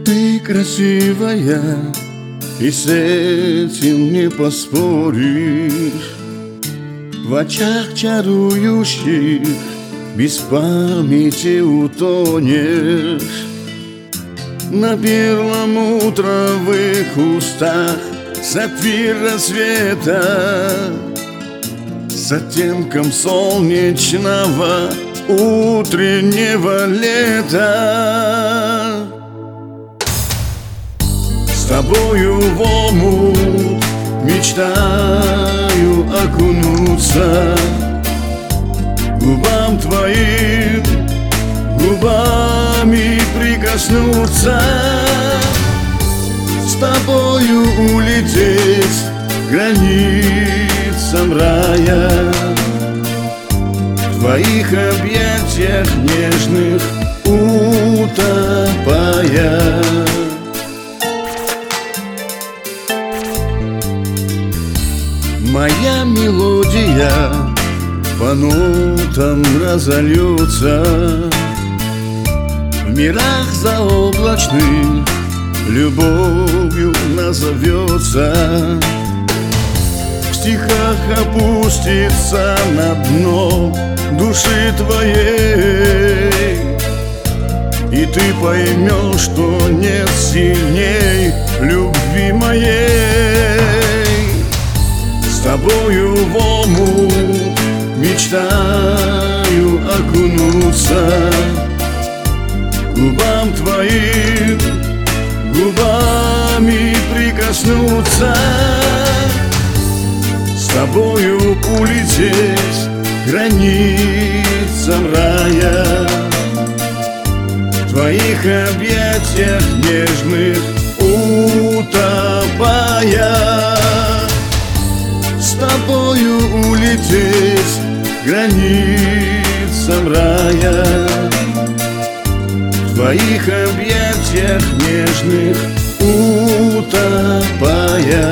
Ты красивая, и с этим не поспоришь. В очах чарующих без памяти утонешь. На перламутровых устах сапфир рассвета с оттенком солнечного утреннего лета. С тобою в омут мечтаю окунуться, губам твоим губами прикоснуться, с тобою улететь к границам рая, в твоих объятиях нежных утопая. Моя мелодия по нотам разольется, в мирах заоблачных любовью назовется, в стихах опустится на дно души твоей, и ты поймешь, что нет сильней любви моей. С тобою в омут мечтаю окунуться, губам твоим губами прикоснуться, с тобою улететь к границам рая, в твоих объятиях нежных утопая. С тобою улететь к границам рая, в твоих объятиях нежных утопая.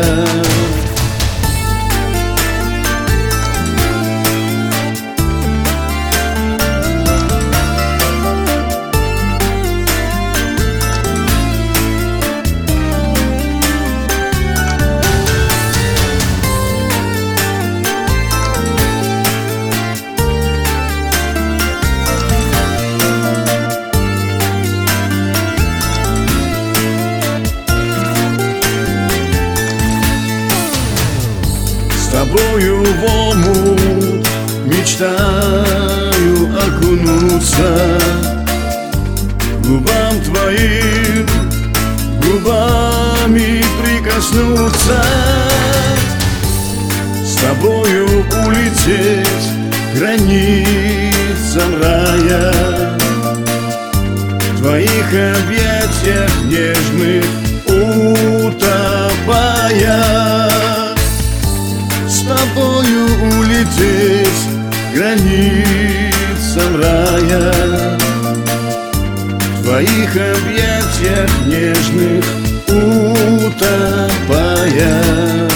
С тобою в омут мечтаю окунуться, губам твоим губами прикоснуться, с тобою улететь к границам рая, в твоих объятиях нежных утопая. С тобою улететь к границам рая, в твоих объятиях нежных утопая.